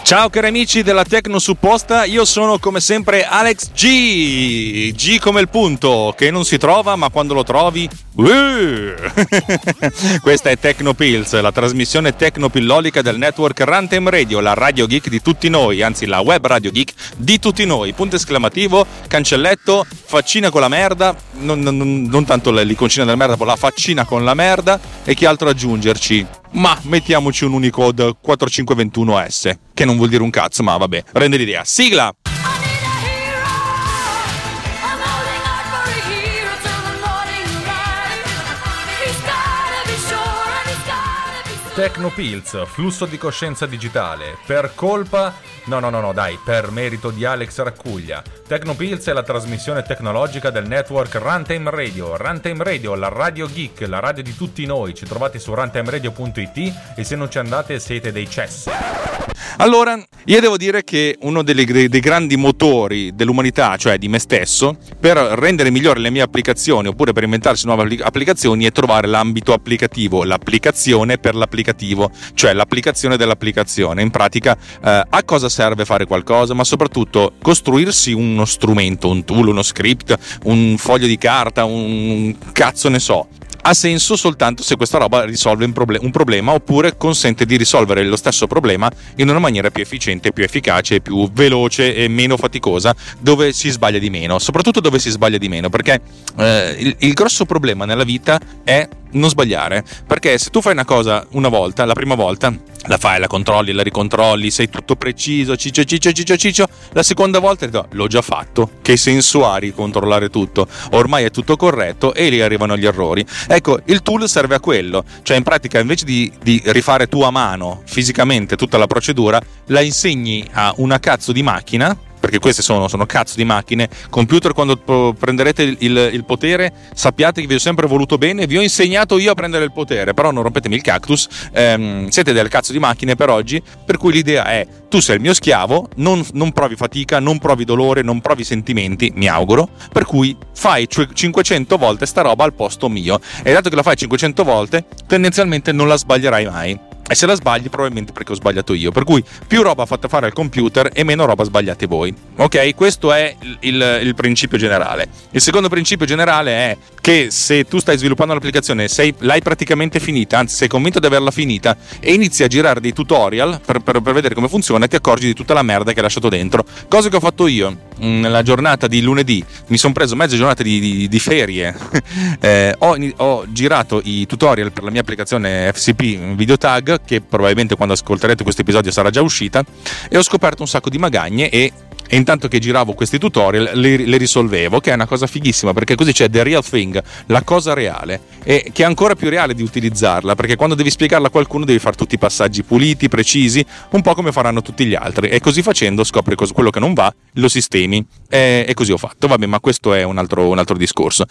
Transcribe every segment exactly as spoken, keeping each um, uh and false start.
Ciao cari amici della Tecno Supposta, io sono come sempre Alex G, G come il punto, che non si trova ma quando lo trovi... Uh! Questa è Tecnopills, la trasmissione tecnopillolica del network Runtime Radio, la radio geek di tutti noi, anzi la web radio geek di tutti noi, punto esclamativo, cancelletto, faccina con la merda, non, non, non tanto l'iconcina della merda, ma la faccina con la merda, e che altro aggiungerci? Ma mettiamoci un Unicode quattro cinque due uno S, che non vuol dire un cazzo, ma vabbè, rende l'idea. Sigla! Tecnopills, flusso di coscienza digitale, per colpa... No, no, no, no, dai, per merito di Alex Raccuglia. Tecnopills è la trasmissione tecnologica del network Runtime Radio. Runtime Radio, la radio geek, la radio di tutti noi. Ci trovate su runtimeradio punto it e se non ci andate siete dei cessi. Allora, io devo dire che uno dei, dei grandi motori dell'umanità, cioè di me stesso, per rendere migliori le mie applicazioni oppure per inventarsi nuove applicazioni è trovare l'ambito applicativo, l'applicazione per l'applicativo, cioè l'applicazione dell'applicazione. In pratica, eh, a cosa serve fare qualcosa, ma soprattutto costruirsi uno strumento, un tool, uno script, un foglio di carta, un cazzo ne so. Ha senso soltanto se questa roba risolve un, proble- un problema oppure consente di risolvere lo stesso problema in una maniera più efficiente, più efficace, più veloce e meno faticosa, dove si sbaglia di meno, soprattutto dove si sbaglia di meno, perché eh, il, il grosso problema nella vita è non sbagliare, perché se tu fai una cosa una volta, la prima volta la fai, la controlli, la ricontrolli, sei tutto preciso, ciccio ciccio ciccio ciccio, la seconda volta no, l'ho già fatto, che senso ha ricontrollare tutto, ormai è tutto corretto e lì arrivano gli errori. Ecco, il tool serve a quello, cioè in pratica invece di, di rifare tu a mano fisicamente tutta la procedura, la insegni a una cazzo di macchina, perché queste sono, sono cazzo di macchine. Computer, quando prenderete il, il, il potere, sappiate che vi ho sempre voluto bene, vi ho insegnato io a prendere il potere, però non rompetemi il cactus, ehm, siete del cazzo di macchine per oggi, per cui l'idea è: tu sei il mio schiavo, non, non provi fatica, non provi dolore, non provi sentimenti, mi auguro, per cui fai cinquecento volte sta roba al posto mio, e dato che la fai cinquecento volte tendenzialmente non la sbaglierai mai. E se la sbagli probabilmente perché ho sbagliato io, per cui più roba fatta fare al computer e meno roba sbagliate voi. Ok, questo è il, il, il principio generale. Il secondo principio generale è che se tu stai sviluppando un'applicazione, sei, l'hai praticamente finita, anzi sei convinto di averla finita, e inizi a girare dei tutorial per, per, per vedere come funziona, ti accorgi di tutta la merda che hai lasciato dentro. Cosa che ho fatto io nella giornata di lunedì, mi sono preso mezza giornata di, di, di ferie, eh, ho, ho girato i tutorial per la mia applicazione F C P Videotag, che probabilmente quando ascolterete questo episodio sarà già uscita, e ho scoperto un sacco di magagne e, e intanto che giravo questi tutorial le, le risolvevo, che è una cosa fighissima, perché così c'è the real thing, la cosa reale, e che è ancora più reale di utilizzarla, perché quando devi spiegarla a qualcuno devi fare tutti i passaggi puliti, precisi, un po' come faranno tutti gli altri, e così facendo scopri cosa, quello che non va, lo sistemi, e, e così ho fatto. Vabbè, ma questo è un altro, un altro discorso.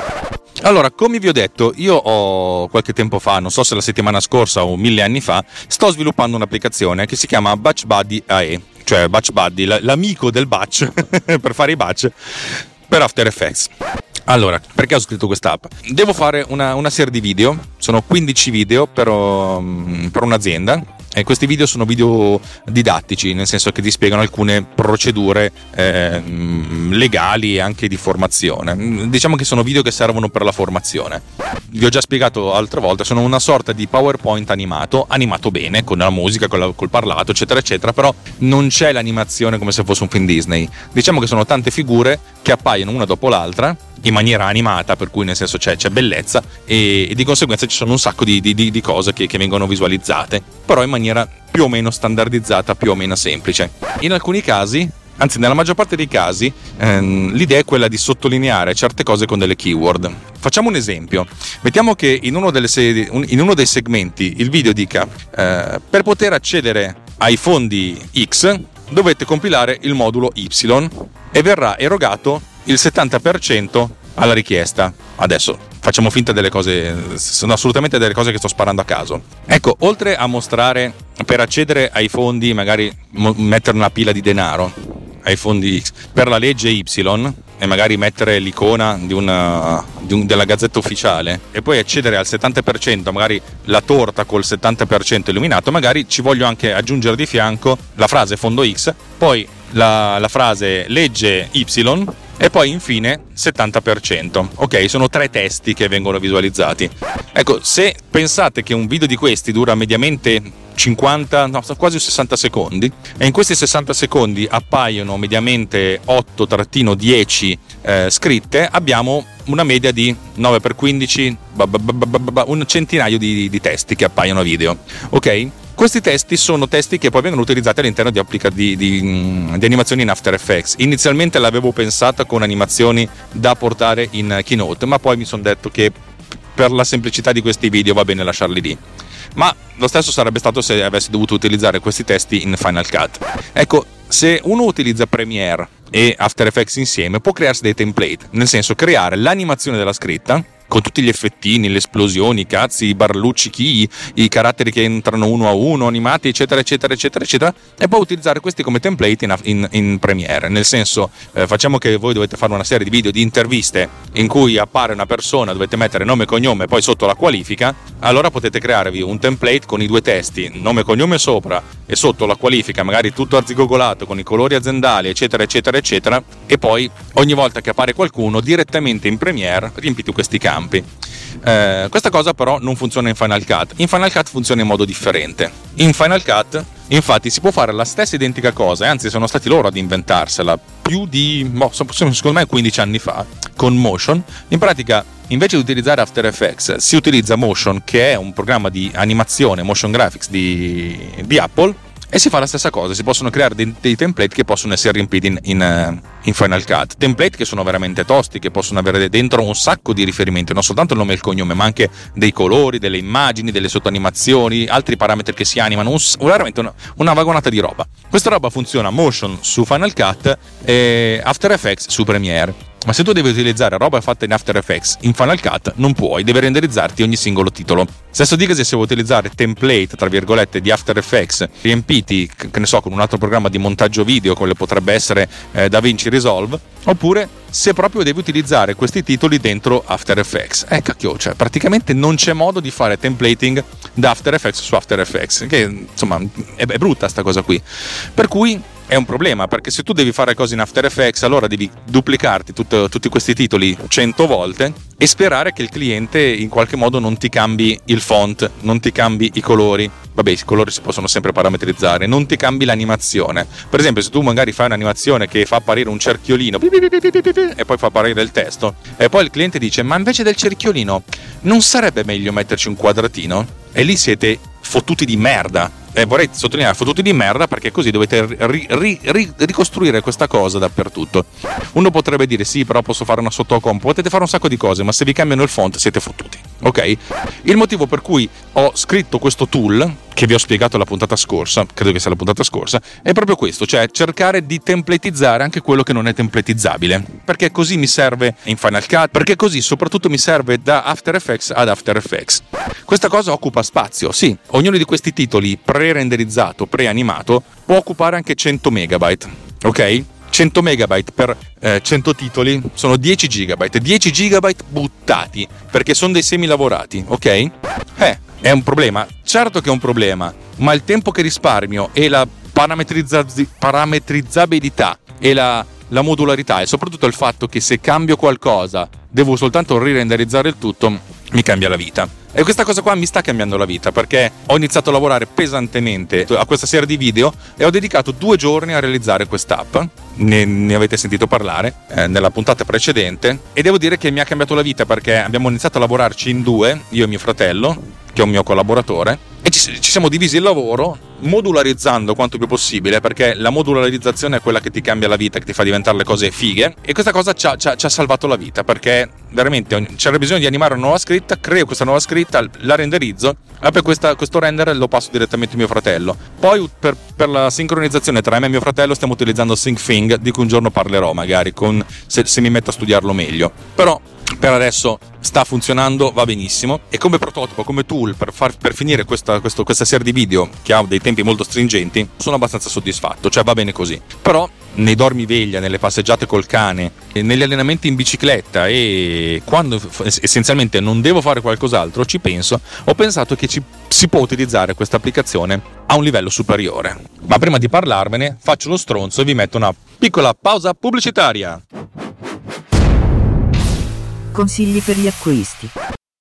Allora, come vi ho detto, io ho qualche tempo fa, non so se la settimana scorsa o mille anni fa, sto sviluppando un'applicazione che si chiama Batch Buddy A E, cioè Batch Buddy, l'amico del batch per fare i batch per After Effects. Allora, perché ho scritto quest'app? Devo fare una, una serie di video, sono quindici video per, um, per un'azienda, e questi video sono video didattici, nel senso che ti spiegano alcune procedure eh, legali e anche di formazione. Diciamo che sono video che servono per la formazione. Vi ho già spiegato altre volte, sono una sorta di PowerPoint animato, animato bene, con la musica, con la, col parlato, eccetera, eccetera, però non c'è l'animazione come se fosse un film Disney. Diciamo che sono tante figure che appaiono una dopo l'altra, in maniera animata, per cui nel senso c'è, c'è bellezza, e, e di conseguenza ci sono un sacco di, di, di cose che, che vengono visualizzate, però in maniera più o meno standardizzata, più o meno semplice. In alcuni casi, anzi nella maggior parte dei casi, ehm, l'idea è quella di sottolineare certe cose con delle keyword. Facciamo un esempio. Mettiamo che in uno, delle se- in uno dei segmenti il video dica eh, per poter accedere ai fondi X dovete compilare il modulo Y e verrà erogato il settanta per cento alla richiesta. Adesso facciamo finta delle cose, sono assolutamente delle cose che sto sparando a caso. Ecco, oltre a mostrare per accedere ai fondi, magari mo- mettere una pila di denaro ai fondi X per la legge Y, e magari mettere l'icona di una, di un, della Gazzetta Ufficiale e poi accedere al settanta per cento, magari la torta col settanta per cento illuminato, magari ci voglio anche aggiungere di fianco la frase fondo X, poi la, la frase legge Y e poi infine settanta per cento. Ok, sono tre testi che vengono visualizzati. Ecco, se pensate che un video di questi dura mediamente cinquanta, no, quasi sessanta secondi, e in questi sessanta secondi appaiono mediamente otto dieci eh, scritte, abbiamo una media di nove per quindici, un centinaio di, di testi che appaiono a video. Ok? Questi testi sono testi che poi vengono utilizzati all'interno di, applica- di, di, di animazioni in After Effects. Inizialmente l'avevo pensata con animazioni da portare in Keynote, ma poi mi sono detto che per la semplicità di questi video va bene lasciarli lì. Ma lo stesso sarebbe stato se avessi dovuto utilizzare questi testi in Final Cut. Ecco, se uno utilizza Premiere e After Effects insieme, può crearsi dei template, nel senso creare l'animazione della scritta con tutti gli effettini, le esplosioni, i cazzi, i barluccichi, i caratteri che entrano uno a uno, animati, eccetera, eccetera, eccetera, eccetera, e poi utilizzare questi come template in, in, in Premiere. Nel senso, eh, facciamo che voi dovete fare una serie di video di interviste in cui appare una persona, dovete mettere nome e cognome e poi sotto la qualifica, allora potete crearvi un template con i due testi, nome e cognome sopra e sotto la qualifica, magari tutto arzigogolato con i colori aziendali, eccetera, eccetera, eccetera, e poi ogni volta che appare qualcuno direttamente in Premiere riempite questi campi. Eh, questa cosa però non funziona in Final Cut. In Final Cut funziona in modo differente. In Final Cut infatti si può fare la stessa identica cosa, e anzi sono stati loro ad inventarsela più di, boh, secondo me quindici anni fa, con Motion. In pratica, invece di utilizzare After Effects, si utilizza Motion, che è un programma di animazione, motion graphics di, di Apple, e si fa la stessa cosa. Si possono creare dei, dei template che possono essere riempiti in, in, in Final Cut, template che sono veramente tosti, che possono avere dentro un sacco di riferimenti, non soltanto il nome e il cognome, ma anche dei colori, delle immagini, delle sottoanimazioni, altri parametri che si animano, un, veramente una, una vagonata di roba. Questa roba funziona Motion su Final Cut e After Effects su Premiere. Ma se tu devi utilizzare roba fatta in After Effects in Final Cut, non puoi, devi renderizzarti ogni singolo titolo. Stesso dicasi se vuoi utilizzare template, tra virgolette, di After Effects riempiti, che ne so, con un altro programma di montaggio video, come potrebbe essere eh, DaVinci Resolve, oppure se proprio devi utilizzare questi titoli dentro After Effects. Eh cacchio, cioè praticamente non c'è modo di fare templating da After Effects su After Effects, che insomma è, è brutta sta cosa qui. Per cui è un problema, perché se tu devi fare cose in After Effects, allora devi duplicarti tutto, tutti questi titoli cento volte e sperare che il cliente in qualche modo non ti cambi il font, non ti cambi i colori. Vabbè, i colori si possono sempre parametrizzare, non ti cambi l'animazione. Per esempio, se tu magari fai un'animazione che fa apparire un cerchiolino e poi fa apparire il testo, e poi il cliente dice: ma invece del cerchiolino non sarebbe meglio metterci un quadratino? E lì siete fottuti di merda. E vorrei sottolineare fottuti di merda, perché così dovete ri, ri, ri, ricostruire questa cosa dappertutto. Uno potrebbe dire: sì, però posso fare una sottocomp, potete fare un sacco di cose, ma se vi cambiano il font siete fottuti. Ok? Il motivo per cui ho scritto questo tool, che vi ho spiegato la puntata scorsa, credo che sia la puntata scorsa, è proprio questo, cioè cercare di templatizzare anche quello che non è templatizzabile, perché così mi serve in Final Cut, perché così soprattutto mi serve da After Effects ad After Effects. Questa cosa occupa spazio, sì, ognuno di questi titoli pre-renderizzato, pre-animato può occupare anche cento megabyte, ok? cento megabyte per eh, cento titoli sono dieci gigabyte, dieci gigabyte buttati perché sono dei semi lavorati, ok? Eh, è un problema, certo che è un problema, ma il tempo che risparmio e la parametrizza- parametrizzabilità e la, la modularità, e soprattutto il fatto che se cambio qualcosa devo soltanto rirenderizzare il tutto, mi cambia la vita. E questa cosa qua mi sta cambiando la vita, perché ho iniziato a lavorare pesantemente a questa serie di video e ho dedicato due giorni a realizzare quest'app. Ne, ne avete sentito parlare eh, nella puntata precedente, e devo dire che mi ha cambiato la vita, perché abbiamo iniziato a lavorarci in due, io e mio fratello, che è un mio collaboratore, e ci, ci siamo divisi il lavoro modularizzando quanto più possibile, perché la modularizzazione è quella che ti cambia la vita, che ti fa diventare le cose fighe, e questa cosa ci ha, ci ha, ci ha salvato la vita, perché veramente c'era bisogno di animare una nuova scritta, creo questa nuova scritta, la renderizzo, e poi questa, questo render lo passo direttamente a mio fratello. Poi per, per la sincronizzazione tra me e mio fratello stiamo utilizzando SyncThing, di cui un giorno parlerò magari con, se, se mi metto a studiarlo meglio, però per adesso sta funzionando, va benissimo, e come prototipo, come tool per, far, per finire questa, questo, questa serie di video che ha dei tempi molto stringenti, sono abbastanza soddisfatto, cioè va bene così. Però nei dormiveglia, nelle passeggiate col cane, negli allenamenti in bicicletta, e quando essenzialmente non devo fare qualcos'altro ci penso, ho pensato che ci, si può utilizzare questa applicazione a un livello superiore. Ma prima di parlarvene faccio lo stronzo e vi metto una piccola pausa pubblicitaria. Consigli per gli acquisti.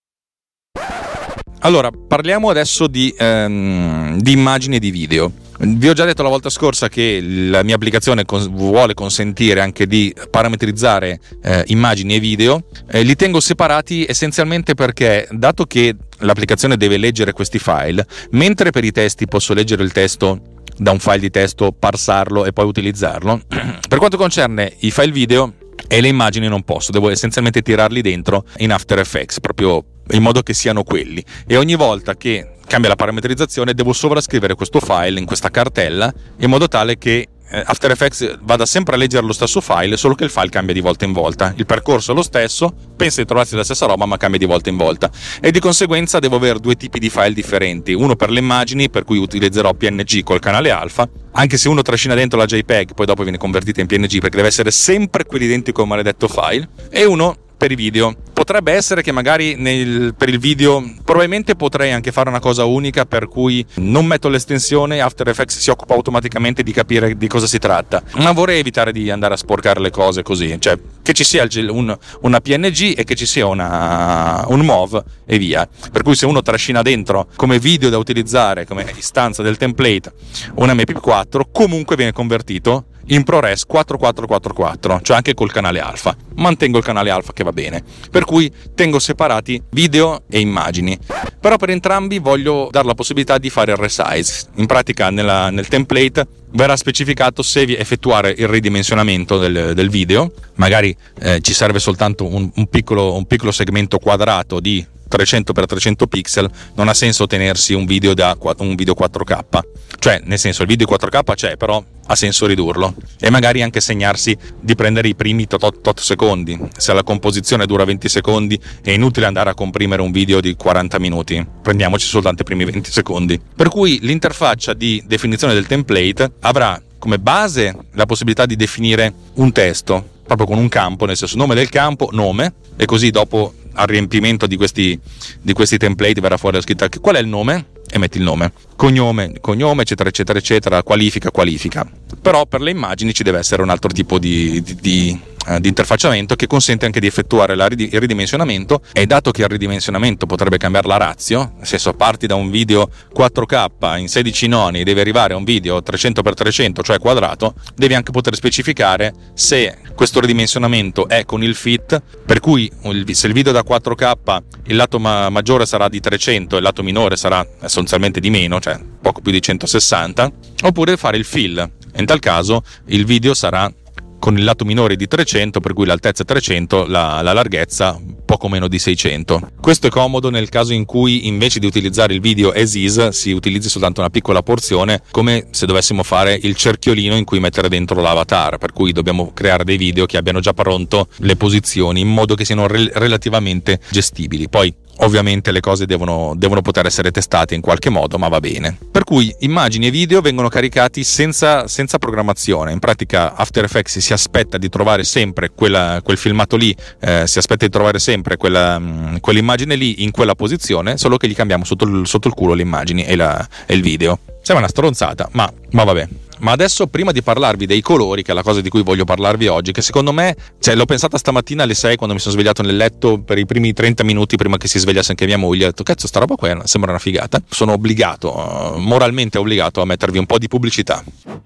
Allora, parliamo adesso di, ehm, di immagini e di video. Vi ho già detto la volta scorsa che la mia applicazione cons- vuole consentire anche di parametrizzare eh, immagini e video. Eh, li tengo separati essenzialmente perché, dato che l'applicazione deve leggere questi file, mentre per i testi posso leggere il testo da un file di testo, parsarlo e poi utilizzarlo, per quanto concerne i file video e le immagini non posso, devo essenzialmente tirarli dentro in After Effects, proprio in modo che siano quelli, e ogni volta che cambia la parametrizzazione devo sovrascrivere questo file in questa cartella in modo tale che After Effects vada sempre a leggere lo stesso file, solo che il file cambia di volta in volta. Il percorso è lo stesso, pensa di trovarsi la stessa roba ma cambia di volta in volta, e di conseguenza devo avere due tipi di file differenti: uno per le immagini, per cui utilizzerò P N G col canale alfa, anche se uno trascina dentro la JPEG poi dopo viene convertita in P N G perché deve essere sempre quell'identico maledetto file, e uno per i video. Potrebbe essere che magari nel, per il video probabilmente potrei anche fare una cosa unica, per cui non metto l'estensione, After Effects si occupa automaticamente di capire di cosa si tratta, ma vorrei evitare di andare a sporcare le cose così, cioè che ci sia un, una P N G e che ci sia una, un M O V e via, per cui se uno trascina dentro come video da utilizzare come istanza del template un M P quattro, comunque viene convertito in ProRes quattrocento quattrocentoquarantaquattro, cioè anche col canale alfa. Mantengo il canale alfa che va bene, per cui tengo separati video e immagini, però per entrambi voglio dare la possibilità di fare il resize. In pratica nella, nel template verrà specificato se effettuare il ridimensionamento del, del video, magari eh, ci serve soltanto un, un, piccolo, un piccolo segmento quadrato di trecento per trecento pixel, non ha senso tenersi un video da un video quattro K, cioè nel senso il video quattro K c'è, però ha senso ridurlo, e magari anche segnarsi di prendere i primi tot, tot secondi. Se la composizione dura venti secondi è inutile andare a comprimere un video di quaranta minuti, prendiamoci soltanto i primi venti secondi, per cui l'interfaccia di definizione del template avrà come base la possibilità di definire un testo proprio con un campo, nel senso nome del campo, nome, e così dopo al riempimento di questi, di questi template verrà fuori la scritta qual è il nome e metti il nome, cognome, cognome, eccetera eccetera eccetera, qualifica, qualifica. Però per le immagini ci deve essere un altro tipo di, di, di, uh, di interfacciamento che consente anche di effettuare la, il ridimensionamento, e dato che il ridimensionamento potrebbe cambiare la ratio, nel senso parti da un video quattro K in sedici noni e devi arrivare a un video trecento per trecento, cioè quadrato, devi anche poter specificare se questo ridimensionamento è con il fit, per cui se il video da quattro K il lato ma- maggiore sarà di trecento e il lato minore sarà essenzialmente di meno, cioè poco più di centosessanta, oppure fare il fill. In tal caso il video sarà con il lato minore di trecento, per cui l'altezza è trecento, la, la larghezza poco meno di seicento. Questo è comodo nel caso in cui invece di utilizzare il video as is si utilizzi soltanto una piccola porzione, come se dovessimo fare il cerchiolino in cui mettere dentro l'avatar, per cui dobbiamo creare dei video che abbiano già pronto le posizioni in modo che siano re- relativamente gestibili. Poi ovviamente le cose devono, devono poter essere testate in qualche modo, ma va bene. Per cui immagini e video vengono caricati senza, senza programmazione. In pratica After Effects si aspetta di trovare sempre quella, quel filmato lì, eh, si aspetta di trovare sempre quella, mh, quell'immagine lì in quella posizione, solo che gli cambiamo sotto il, sotto il culo le immagini e, la, e il video. Sembra una stronzata, ma, ma vabbè. Ma adesso, prima di parlarvi dei colori, che è la cosa di cui voglio parlarvi oggi, che secondo me, cioè l'ho pensata stamattina alle sei quando mi sono svegliato nel letto, per i primi trenta minuti prima che si svegliasse anche mia moglie, ho detto cazzo sta roba qua sembra una figata, sono obbligato, moralmente obbligato a mettervi un po' di pubblicità.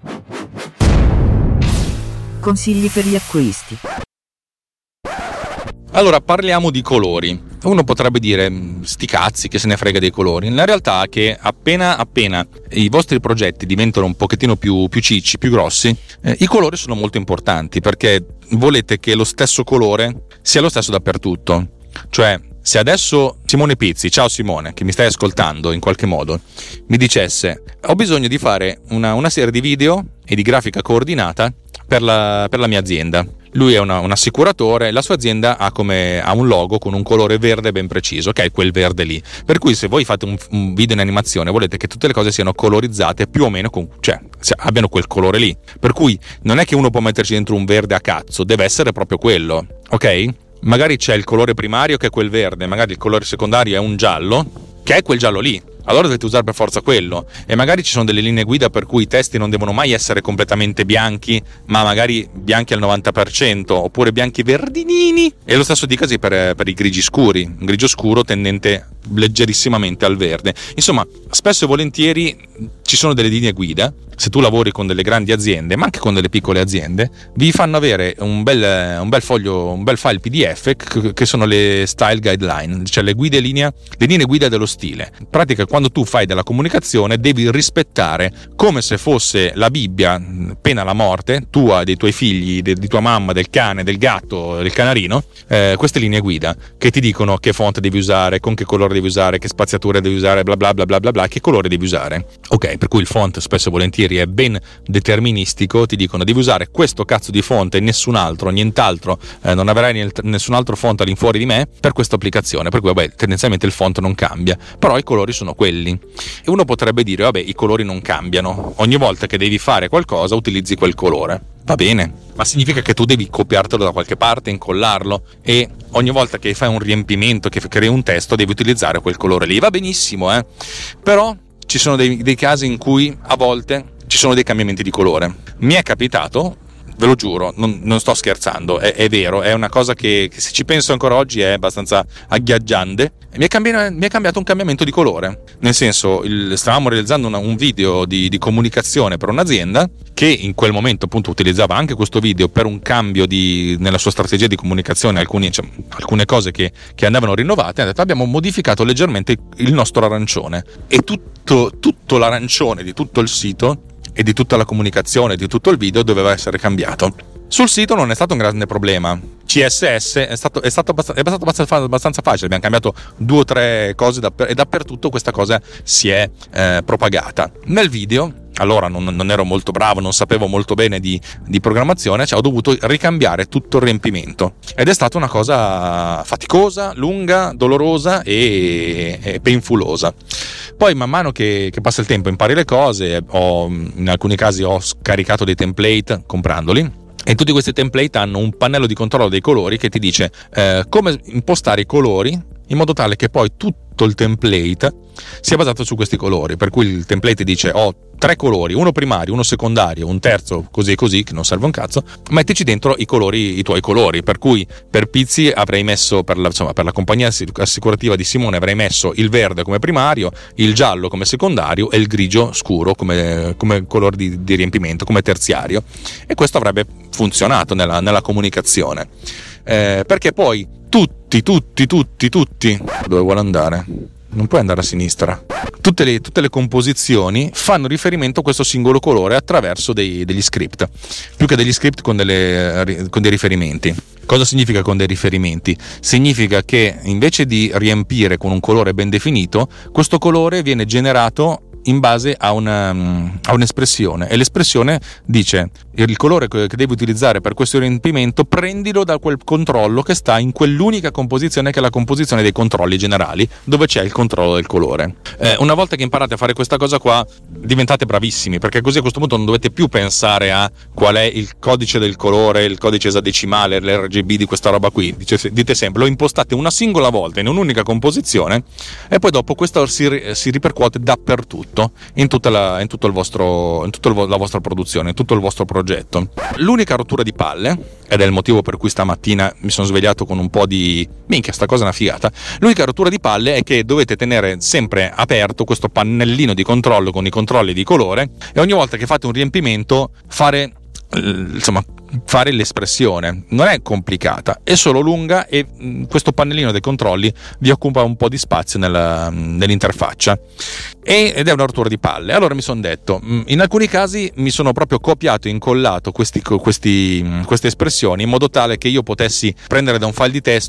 Consigli per gli acquisti. Allora, parliamo di colori. Uno potrebbe dire, sti cazzi, che se ne frega dei colori. La realtà è che appena appena i vostri progetti diventano un pochettino più, più cicci, più grossi, eh, i colori sono molto importanti, perché volete che lo stesso colore sia lo stesso dappertutto. Cioè, se adesso Simone Pizzi, ciao Simone, che mi stai ascoltando in qualche modo, mi dicesse ho bisogno di fare una, una serie di video e di grafica coordinata per la, per la mia azienda. lui è una, un assicuratore, la sua azienda ha come ha un logo con un colore verde ben preciso, che è quel verde lì, per cui se voi fate un, un video in animazione volete che tutte le cose siano colorizzate più o meno con, cioè abbiano quel colore lì, per cui non è che uno può metterci dentro un verde a cazzo, deve essere proprio quello, ok? Magari c'è il colore primario che è quel verde, magari il colore secondario è un giallo che è quel giallo lì, allora dovete usare per forza quello, e magari ci sono delle linee guida per cui i testi non devono mai essere completamente bianchi, ma magari bianchi al novanta per cento, oppure bianchi verdinini, e lo stesso dicasi per, per i grigi scuri, un grigio scuro tendente leggerissimamente al verde. Insomma, spesso e volentieri ci sono delle linee guida, se tu lavori con delle grandi aziende, ma anche con delle piccole aziende, vi fanno avere un bel, un bel foglio, un bel file P D F che sono le style guideline, cioè le guide linea, le linee guida dello stile. In pratica, quando tu fai della comunicazione devi rispettare, come se fosse la Bibbia, pena la morte tua, dei tuoi figli, de, di tua mamma, del cane, del gatto, del canarino, eh, queste linee guida che ti dicono che font devi usare, con che colore devi usare, che spaziatura devi usare, bla bla bla bla bla bla, che colore devi usare. Ok, per cui il font spesso e volentieri è ben deterministico, ti dicono devi usare questo cazzo di font e nessun altro, nient'altro, eh, non avrai nessun altro font all'infuori di me per questa applicazione, per cui vabbè, tendenzialmente il font non cambia, però i colori sono quelli. E uno potrebbe dire vabbè, i colori non cambiano, ogni volta che devi fare qualcosa utilizzi quel colore, va bene, ma significa che tu devi copiartelo da qualche parte, incollarlo, e ogni volta che fai un riempimento, che crei un testo, devi utilizzare quel colore lì, va benissimo, eh? Però ci sono dei, dei casi in cui a volte ci sono dei cambiamenti di colore. Mi è capitato, ve lo giuro, non, non sto scherzando, è, è vero, è una cosa che, che se ci penso ancora oggi è abbastanza agghiaggiante. Mi è, cambi- mi è cambiato un cambiamento di colore, nel senso, il, stavamo realizzando una, un video di, di comunicazione per un'azienda che in quel momento appunto utilizzava anche questo video per un cambio di, nella sua strategia di comunicazione, alcuni, cioè, alcune cose che, che andavano rinnovate. Ha detto abbiamo modificato leggermente il nostro arancione, e tutto, tutto l'arancione di tutto il sito e di tutta la comunicazione, di tutto il video doveva essere cambiato. Sul sito non è stato un grande problema, C S S è stato, è stato, abbast- è stato abbastanza, abbastanza facile, abbiamo cambiato due o tre cose dapper- e dappertutto questa cosa si è eh, propagata. Nel video, allora non, non ero molto bravo, non sapevo molto bene di, di programmazione, cioè ho dovuto ricambiare tutto il riempimento, ed è stata una cosa faticosa, lunga, dolorosa e, e painfulosa. Poi man mano che, che passa il tempo impari le cose, ho, in alcuni casi ho scaricato dei template comprandoli, e tutti questi template hanno un pannello di controllo dei colori che ti dice eh, come impostare i colori in modo tale che poi tutto il template sia basato su questi colori, per cui il template dice ho tre colori, uno primario, uno secondario, un terzo così e così, che non serve un cazzo, mettici dentro i colori, i tuoi colori, per cui per Pizzi avrei messo, per la, insomma, per la compagnia assicurativa di Simone avrei messo il verde come primario, il giallo come secondario e il grigio scuro come, come colore di, di riempimento, come terziario, e questo avrebbe funzionato nella, nella comunicazione, eh, perché poi tutti, tutti, tutti, tutti, dove vuole andare? Non puoi andare a sinistra. Tutte le, tutte le composizioni fanno riferimento a questo singolo colore attraverso dei, degli script, più che degli script con, delle, con dei riferimenti. Cosa significa con dei riferimenti? Significa che invece di riempire con un colore ben definito, questo colore viene generato in base a, una, a un'espressione, e l'espressione dice il colore che devi utilizzare per questo riempimento prendilo da quel controllo che sta in quell'unica composizione che è la composizione dei controlli generali, dove c'è il controllo del colore. Eh, una volta che imparate a fare questa cosa qua diventate bravissimi, perché così a questo punto non dovete più pensare a qual è il codice del colore, il codice esadecimale, l'R G B di questa roba qui. Dice, dite sempre, lo impostate una singola volta in un'unica composizione e poi dopo questo si, si ripercuote dappertutto, in tutta la, in tutto il vostro, in tutta la vostra produzione, in tutto il vostro progetto. L'unica rottura di palle, ed è il motivo per cui stamattina mi sono svegliato con un po' di minchia, sta cosa è una figata, l'unica rottura di palle è che dovete tenere sempre aperto questo pannellino di controllo con i controlli di colore, e ogni volta che fate un riempimento fare insomma fare l'espressione. Non è complicata, è solo lunga, e questo pannellino dei controlli vi occupa un po' di spazio nella, nell'interfaccia, e, ed è una rottura di palle. Allora mi sono detto, in alcuni casi mi sono proprio copiato e incollato questi, questi, queste espressioni in modo tale che io potessi prendere da un file di testo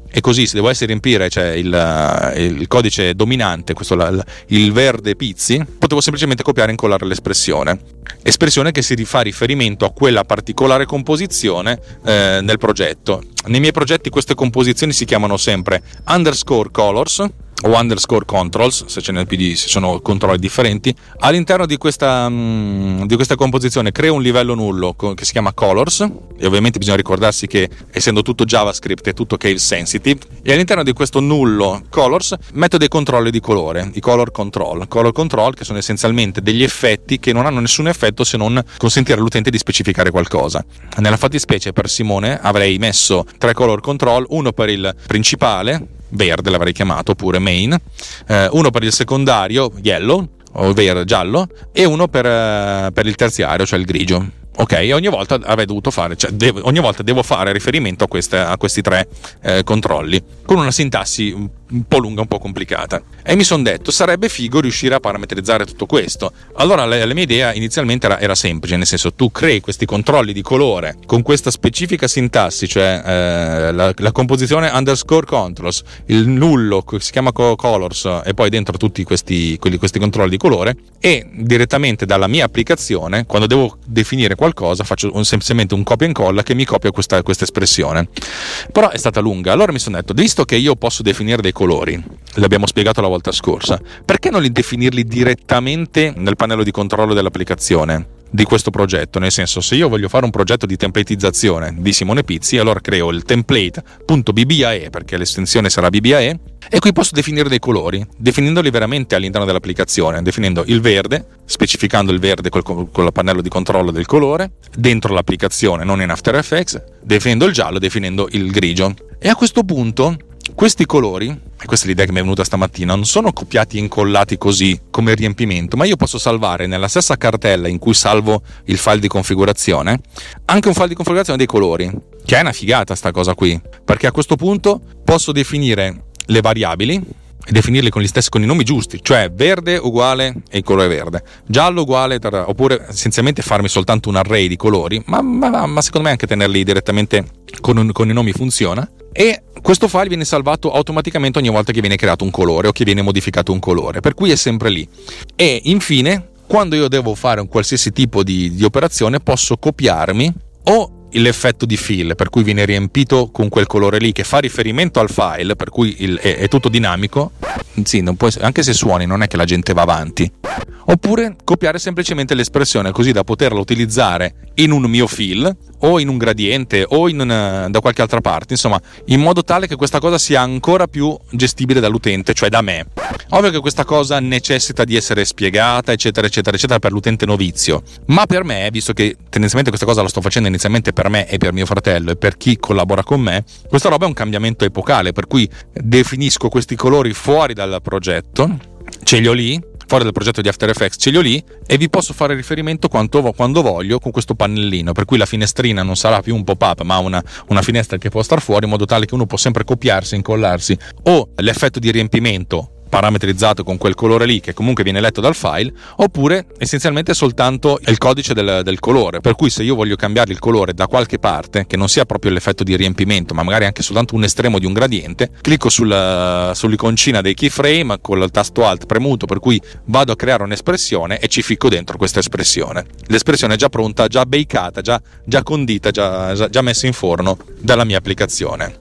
e così se devo essere riempire cioè il, il codice dominante, questo la, il verde pizzi, potevo semplicemente copiare e incollare l'espressione espressione che si fa riferimento a quella particolare composizione eh, nel progetto. Nei miei progetti queste composizioni si chiamano sempre underscore colors o underscore controls, se ce n'è più di, se sono controlli differenti. All'interno di questa, mh, di questa composizione creo un livello nullo che si chiama colors, e ovviamente bisogna ricordarsi che essendo tutto JavaScript è tutto case sensitive, e all'interno di questo nullo colors metto dei controlli di colore, i color control, color control che sono essenzialmente degli effetti che non hanno nessun effetto se non consentire all'utente di specificare qualcosa. Nella fattispecie per Simone avrei messo tre color control, uno per il principale, verde l'avrei chiamato, oppure main, eh, uno per il secondario, yellow o verde, giallo, e uno per, eh, per il terziario, cioè il grigio. Ok, e ogni volta avrei dovuto fare, cioè devo, ogni volta devo fare riferimento a, queste, a questi tre eh, controlli, con una sintassi un po' lunga, un po' complicata. E mi sono detto, sarebbe figo riuscire a parametrizzare tutto questo. Allora la, la mia idea inizialmente era, era semplice, nel senso, tu crei questi controlli di colore con questa specifica sintassi, cioè eh, la, la composizione underscore controls, il nullo che si chiama colors, e poi dentro tutti questi, quelli, questi controlli di colore, e direttamente dalla mia applicazione, quando devo definire qualcosa, faccio un, semplicemente un copia e incolla che mi copia questa, questa espressione. Però è stata lunga, allora mi sono detto, visto che io posso definire dei colori, l'abbiamo spiegato la volta scorsa, perché non li definirli direttamente nel pannello di controllo dell'applicazione di questo progetto? Nel senso, se io voglio fare un progetto di templatizzazione di Simone Pizzi, allora creo il template.bbae, perché l'estensione sarà B B A E, e qui posso definire dei colori, definendoli veramente all'interno dell'applicazione, definendo il verde, specificando il verde col, con il pannello di controllo del colore dentro l'applicazione, non in After Effects, definendo il giallo, definendo il grigio. E a questo punto questi colori, e questa è l'idea che mi è venuta stamattina, non sono copiati e incollati così come riempimento, ma io posso salvare nella stessa cartella in cui salvo il file di configurazione anche un file di configurazione dei colori, che è una figata sta cosa qui, perché a questo punto posso definire le variabili e definirli con gli stessi, con i nomi giusti, cioè verde uguale e il colore verde, giallo uguale, oppure essenzialmente farmi soltanto un array di colori, ma, ma, ma secondo me anche tenerli direttamente con, un, con i nomi funziona. E questo file viene salvato automaticamente ogni volta che viene creato un colore o che viene modificato un colore, per cui è sempre lì. E infine, quando io devo fare un qualsiasi tipo di, di operazione, posso copiarmi o l'effetto di fill, per cui viene riempito con quel colore lì che fa riferimento al file, per cui il, è, è tutto dinamico, sì, non può essere, anche se suoni non è che la gente va avanti, oppure copiare semplicemente l'espressione così da poterla utilizzare in un mio fill o in un gradiente o in una, da qualche altra parte, insomma, in modo tale che questa cosa sia ancora più gestibile dall'utente, cioè da me. Ovvio che questa cosa necessita di essere spiegata, eccetera eccetera eccetera, per l'utente novizio, ma per me, visto che tendenzialmente questa cosa la sto facendo inizialmente per me e per mio fratello e per chi collabora con me, questa roba è un cambiamento epocale, per cui definisco questi colori fuori dal progetto, ce li ho lì, fuori dal progetto di After Effects ce li ho lì, e vi posso fare riferimento quanto, quando voglio con questo pannellino, per cui la finestrina non sarà più un pop-up ma una, una finestra che può star fuori, in modo tale che uno può sempre copiarsi, incollarsi o l'effetto di riempimento parametrizzato con quel colore lì che comunque viene letto dal file, oppure essenzialmente soltanto il codice del, del colore, per cui se io voglio cambiare il colore da qualche parte che non sia proprio l'effetto di riempimento ma magari anche soltanto un estremo di un gradiente, clicco sul, sull'iconcina dei keyframe con il tasto alt premuto, per cui vado a creare un'espressione e ci ficco dentro questa espressione. L'espressione è già pronta, già bakata, già, già condita, già, già, già messa in forno dalla mia applicazione.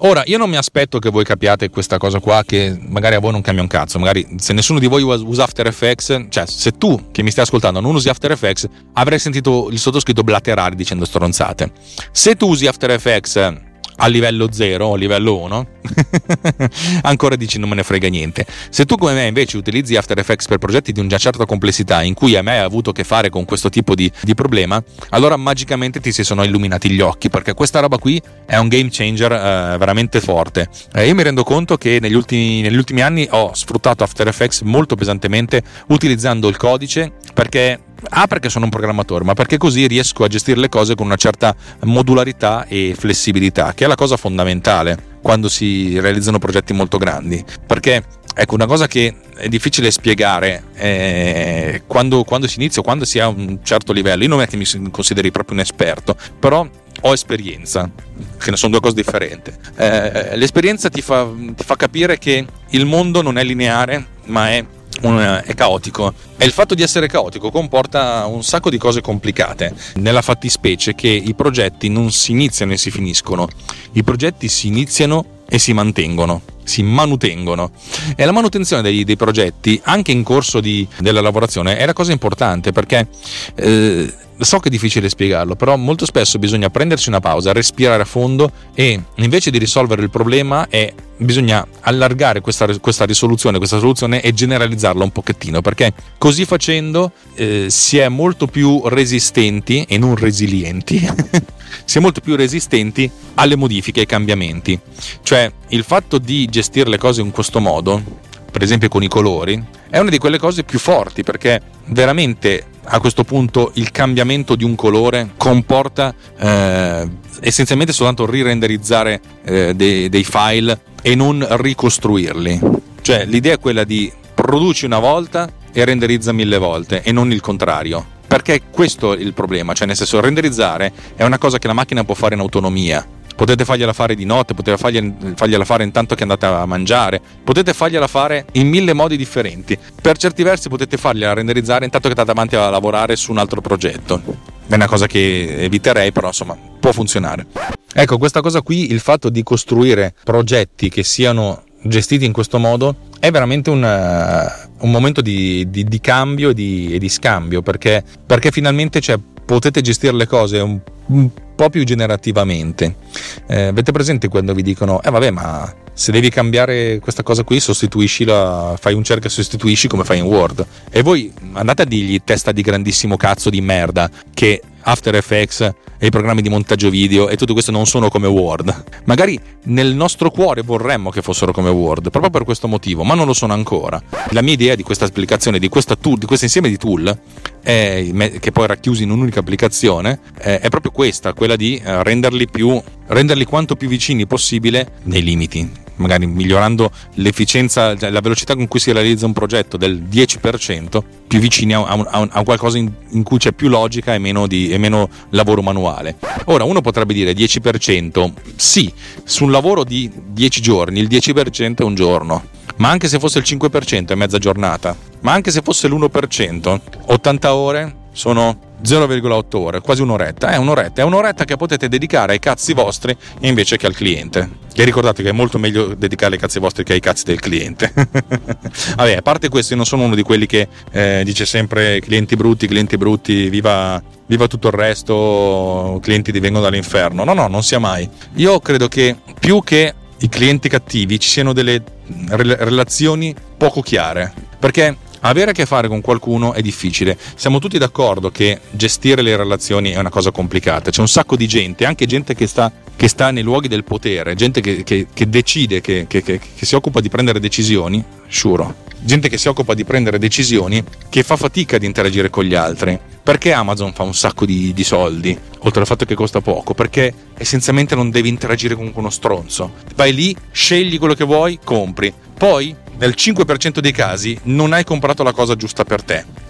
Ora, io non mi aspetto che voi capiate questa cosa qua, che magari a voi non cambia un cazzo, magari se nessuno di voi usa After Effects, cioè se tu che mi stai ascoltando non usi After Effects, avrai sentito il sottoscritto blaterare dicendo stronzate. Se tu usi After Effects a livello zero o a livello uno ancora dici non me ne frega niente. Se tu come me invece utilizzi After Effects per progetti di una certa complessità in cui a me hai avuto a che fare con questo tipo di, di problema, allora magicamente ti si sono illuminati gli occhi, perché questa roba qui è un game changer eh, veramente forte. Eh, io mi rendo conto che negli ultimi, negli ultimi anni ho sfruttato After Effects molto pesantemente utilizzando il codice, perché Ah, perché sono un programmatore, ma perché così riesco a gestire le cose con una certa modularità e flessibilità, che è la cosa fondamentale quando si realizzano progetti molto grandi. Perché, ecco, una cosa che è difficile spiegare è quando, quando si inizia, quando si ha un certo livello. Io non è che mi consideri proprio un esperto, però ho esperienza, che ne sono due cose differenti. Eh, l'esperienza ti fa, ti fa capire che il mondo non è lineare, ma è Un, è caotico, e il fatto di essere caotico comporta un sacco di cose complicate, nella fattispecie che i progetti non si iniziano e si finiscono, i progetti si iniziano e si mantengono, si manutengono, e la manutenzione dei, dei progetti anche in corso di, della lavorazione è la cosa importante, perché eh, so che è difficile spiegarlo, però molto spesso bisogna prendersi una pausa, respirare a fondo, e invece di risolvere il problema è, bisogna allargare questa, questa risoluzione, questa soluzione e generalizzarla un pochettino, perché così facendo eh, si è molto più resistenti e non resilienti si è molto più resistenti alle modifiche e ai cambiamenti. Cioè, il fatto di gestire le cose in questo modo, per esempio con i colori, è una di quelle cose più forti, perché veramente a questo punto il cambiamento di un colore comporta eh, essenzialmente soltanto rirenderizzare eh, dei, dei file e non ricostruirli. Cioè, l'idea è quella di produci una volta e renderizza mille volte, e non il contrario, perché questo è il problema. Cioè, nel senso, renderizzare è una cosa che la macchina può fare in autonomia. Potete fargliela fare di notte, potete fargliela fare intanto che andate a mangiare, potete fargliela fare in mille modi differenti. Per certi versi potete fargliela renderizzare intanto che andate avanti a lavorare su un altro progetto. È una cosa che eviterei, però insomma può funzionare. Ecco, questa cosa qui, il fatto di costruire progetti che siano gestiti in questo modo, è veramente un, uh, un momento di, di, di cambio e di, e di scambio, perché, perché finalmente, cioè, potete gestire le cose un, un po' più generativamente. Eh, avete presente quando vi dicono eh vabbè, ma se devi cambiare questa cosa qui, sostituiscila, fai un cerca e sostituisci come fai in Word, e voi andate a dirgli, testa di grandissimo cazzo di merda, che After Effects e i programmi di montaggio video e tutto questo non sono come Word. Magari nel nostro cuore vorremmo che fossero come Word, proprio per questo motivo, ma non lo sono ancora. La mia idea di questa applicazione, di questa tool, di questo insieme di tool, è, che poi racchiusi in un'unica applicazione, è, è proprio questa, quella di renderli più, renderli quanto più vicini possibile nei limiti, magari migliorando l'efficienza, la velocità con cui si realizza un progetto del dieci per cento, più vicini a, a, a qualcosa in, in cui c'è più logica e meno, di, e meno lavoro manuale. Ora, uno potrebbe dire dieci per cento, sì, su un lavoro di dieci giorni il dieci per cento è un giorno, ma anche se fosse il cinque per cento è mezza giornata, ma anche se fosse l'uno per cento, ottanta ore sono zero virgola otto ore, quasi un'oretta. È un'oretta, è un'oretta che potete dedicare ai cazzi vostri invece che al cliente. E ricordate che è molto meglio dedicare ai cazzi vostri che ai cazzi del cliente. Vabbè, a parte questo, io non sono uno di quelli che eh, dice sempre clienti brutti, clienti brutti, viva, viva tutto il resto, clienti divengono dall'inferno. No, no, non sia mai. Io credo che più che i clienti cattivi ci siano delle relazioni poco chiare, perché avere a che fare con qualcuno è difficile. Siamo tutti d'accordo che gestire le relazioni è una cosa complicata. C'è un sacco di gente, anche gente che sta, che sta nei luoghi del potere, gente che, che, che decide, che, che, che, che si occupa di prendere decisioni, sciuro. Gente che si occupa di prendere decisioni, che fa fatica di interagire con gli altri. Perché Amazon fa un sacco di, di soldi, oltre al fatto che costa poco? Perché essenzialmente non devi interagire con uno stronzo. Vai lì, scegli quello che vuoi, compri. Poi nel cinque per cento dei casi non hai comprato la cosa giusta per te,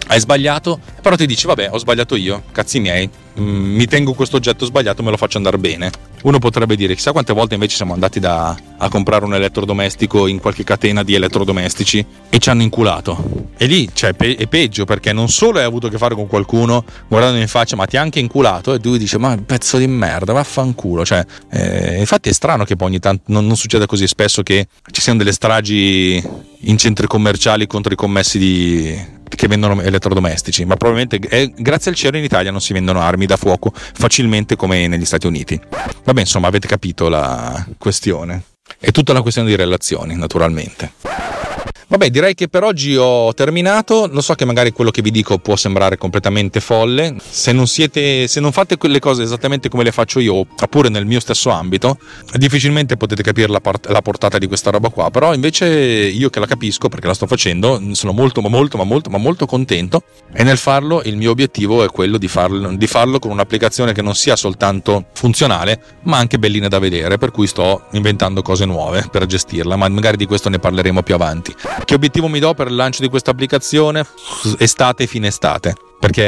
hai sbagliato, però ti dici vabbè, ho sbagliato io, cazzi miei, mm, mi tengo questo oggetto sbagliato, me lo faccio andare bene. Uno potrebbe dire, chissà quante volte invece siamo andati da, a comprare un elettrodomestico in qualche catena di elettrodomestici e ci hanno inculato. E lì cioè, pe- è peggio, perché non solo hai avuto a che fare con qualcuno guardando in faccia, ma ti ha anche inculato e tu dici ma pezzo di merda, vaffanculo. Cioè, eh, infatti è strano che poi ogni tanto non, non succeda così spesso che ci siano delle stragi in centri commerciali contro i commessi di che vendono elettrodomestici, ma probabilmente è, grazie al cielo in Italia non si vendono armi da fuoco facilmente come negli Stati Uniti. Vabbè, insomma, avete capito la questione. È tutta una questione di relazioni, naturalmente. Vabbè, direi che per oggi ho terminato. Lo so che magari quello che vi dico può sembrare completamente folle. Se non siete, se non fate quelle cose esattamente come le faccio io, oppure nel mio stesso ambito, difficilmente potete capire la, part- la portata di questa roba qua. Però invece io che la capisco, perché la sto facendo, sono molto, ma molto, ma molto, ma molto contento. E nel farlo il mio obiettivo è quello di farlo, di farlo con un'applicazione che non sia soltanto funzionale, ma anche bellina da vedere. Per cui sto inventando cose nuove per gestirla, ma magari di questo ne parleremo più avanti. Che obiettivo mi do per il lancio di questa applicazione? Estate, fine estate, perché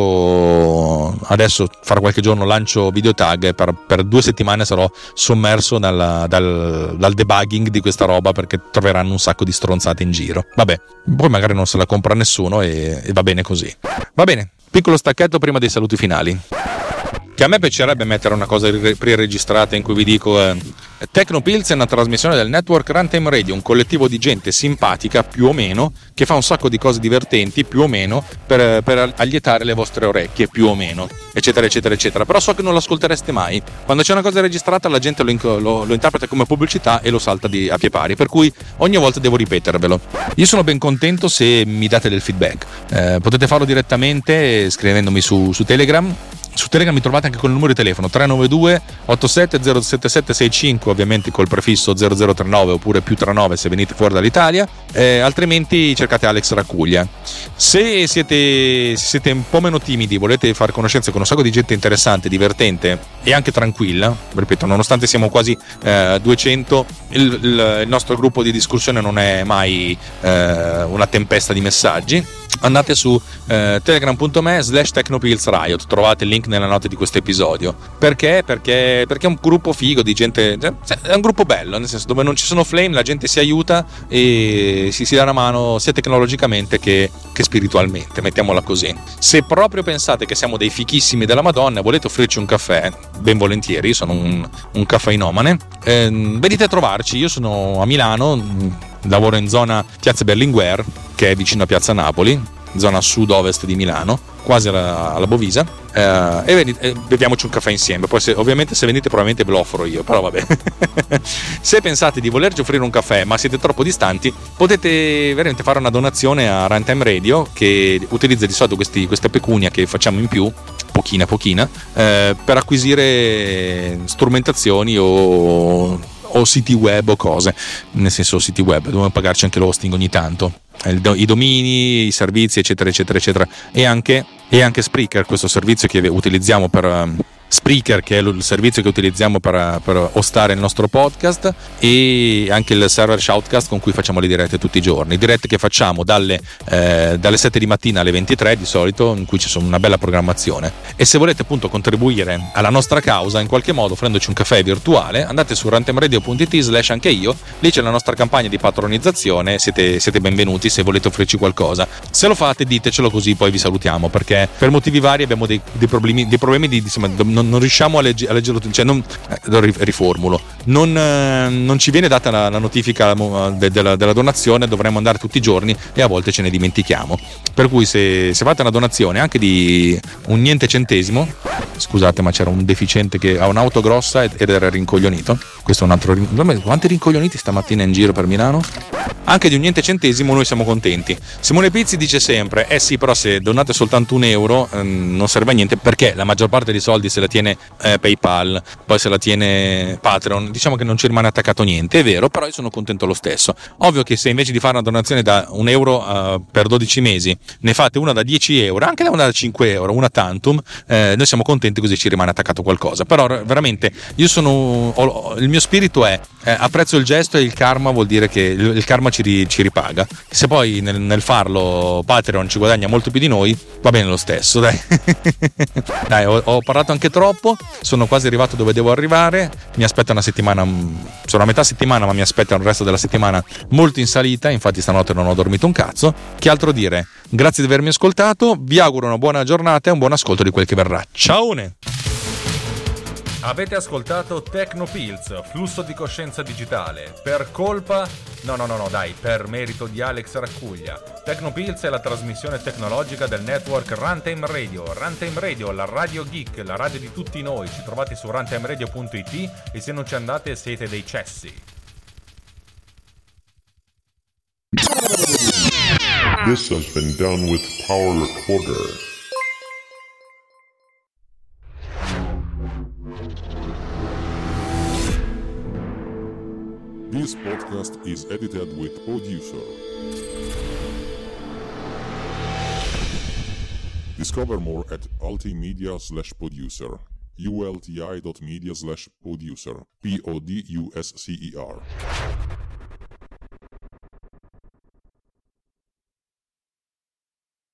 adesso adesso fra qualche giorno lancio Videotag e per, per due settimane sarò sommerso dal, dal, dal debugging di questa roba, perché troveranno un sacco di stronzate in giro. Vabbè, poi magari non se la compra nessuno e, e va bene così. Va bene, piccolo stacchetto prima dei saluti finali. Che a me piacerebbe mettere una cosa pre-registrata in cui vi dico eh, Tecnopills è una trasmissione del network Runtime Radio, un collettivo di gente simpatica più o meno, che fa un sacco di cose divertenti più o meno per, per allietare le vostre orecchie più o meno, eccetera eccetera eccetera. Però so che non lo ascoltereste mai. Quando c'è una cosa registrata la gente lo, lo, lo interpreta come pubblicità e lo salta di, a pie pari, per cui ogni volta devo ripetervelo. Io sono ben contento se mi date del feedback. Eh, potete farlo direttamente scrivendomi su, su Telegram. Su Telegram mi trovate anche con il numero di telefono tre nove due otto sette zero sette sette sei cinque, ovviamente col prefisso zero zero tre nove oppure più trentanove se venite fuori dall'Italia, eh, altrimenti cercate Alex Raccuglia. Se siete, se siete un po' meno timidi, volete fare conoscenza con un sacco di gente interessante, divertente e anche tranquilla, ripeto, nonostante siamo quasi eh, duecento, il, il, il nostro gruppo di discussione non è mai eh, una tempesta di messaggi. Andate su eh, telegram punto me slash technopillsriot, trovate il link nella nota di questo episodio. Perché? Perché? Perché è un gruppo figo di gente, è un gruppo bello, nel senso dove non ci sono flame, la gente si aiuta e si, si dà una mano sia tecnologicamente che, che spiritualmente, mettiamola così. Se proprio pensate che siamo dei fichissimi della Madonna e volete offrirci un caffè, ben volentieri, io sono un, un caffeinomane, eh, venite a trovarci. Io sono a Milano, lavoro in zona Piazza Berlinguer, che è vicino a Piazza Napoli, zona sud-ovest di Milano, quasi alla, alla Bovisa, eh, e, venite, e beviamoci un caffè insieme. Poi se, ovviamente se venite probabilmente ve lo offro io, però vabbè. Se pensate di volerci offrire un caffè ma siete troppo distanti, potete veramente fare una donazione a Runtime Radio, che utilizza di solito questi, questa pecunia che facciamo in più, pochina pochina, eh, per acquisire strumentazioni o o siti web o cose, nel senso siti web, dobbiamo pagarci anche l'hosting ogni tanto, i domini, i servizi eccetera eccetera eccetera, e anche, e anche Spreaker, questo servizio che utilizziamo per Spreaker, che è il servizio che utilizziamo per, per hostare il nostro podcast, e anche il server Shoutcast con cui facciamo le dirette tutti i giorni, dirette che facciamo dalle, eh, dalle sette di mattina alle ventitré di solito, in cui ci sono una bella programmazione. E se volete appunto contribuire alla nostra causa in qualche modo offrendoci un caffè virtuale, andate su runtimeradio punto it slash anche io, lì c'è la nostra campagna di patronizzazione, siete, siete benvenuti se volete offrirci qualcosa. Se lo fate ditecelo, così poi vi salutiamo, perché per motivi vari abbiamo dei, dei problemi, dei problemi di insomma, non, non riusciamo a, legge, a leggerlo, cioè non, eh, riformulo, non, eh, non ci viene data la, la notifica de, de la, della donazione, dovremmo andare tutti i giorni e a volte ce ne dimentichiamo, per cui se, se fate una donazione anche di un niente centesimo, scusate ma c'era un deficiente che ha un'auto grossa ed era rincoglionito, questo è un altro rincoglionito. Quanti rincoglioniti stamattina in giro per Milano? Anche di un niente centesimo noi siamo contenti. Simone Pizzi dice sempre eh sì, però se donate soltanto un euro ehm, non serve a niente, perché la maggior parte dei soldi se la tiene eh, PayPal, poi se la tiene Patreon, diciamo che non ci rimane attaccato niente. È vero, però io sono contento lo stesso. Ovvio che se invece di fare una donazione da un euro uh, per dodici mesi ne fate una da dieci euro, anche una da cinque euro, una tantum, eh, noi siamo contenti, così ci rimane attaccato qualcosa. Però veramente io sono ho, il mio spirito è eh, apprezzo il gesto, e il karma vuol dire che il, il karma ci, ci ripaga. Se poi nel, nel farlo Patreon ci guadagna molto più di noi, va bene lo stesso, dai. Dai, ho, ho parlato anche troppo, sono quasi arrivato dove devo arrivare, mi aspetta una settimana, sono a metà settimana ma mi aspetta il resto della settimana molto in salita, infatti stanotte non ho dormito un cazzo. Che altro dire? Grazie di avermi ascoltato, vi auguro una buona giornata e un buon ascolto di quel che verrà. Ciaone! Avete ascoltato Tecnopills, flusso di coscienza digitale, per colpa, no no no no dai, per merito di Alex Raccuglia. Tecnopills è la trasmissione tecnologica del network Runtime Radio. Runtime Radio, la radio geek, la radio di tutti noi. Ci trovate su runtimeradio punto it e se non ci andate siete dei cessi. This has been done with Power Recorder. This podcast is edited with Producer. Discover more at ultimedia slash producer. ulti dot media slash producer. P O D U S C E R.